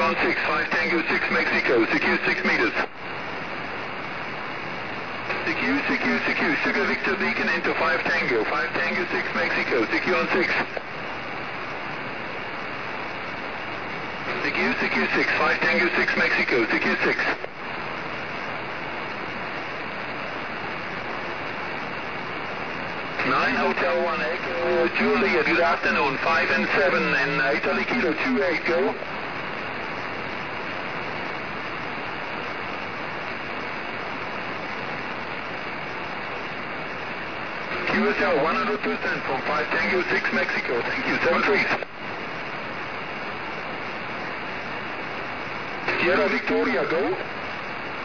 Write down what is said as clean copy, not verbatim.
on 6, 5 Tango 6 Mexico, secure 6 meters. Secure, Sugar Victor Beacon into 5 Tango 6 Mexico, secure on 6. Secure 6, 5 Tango 6 Mexico, secure 6. 9 Hotel 1 Echo, Juliet, good afternoon, 5 and 7 in Italy Kilo 28, go. QSL 100% from 5 Tango 6 Mexico, thank you, 7 trees. Sierra Victoria, go.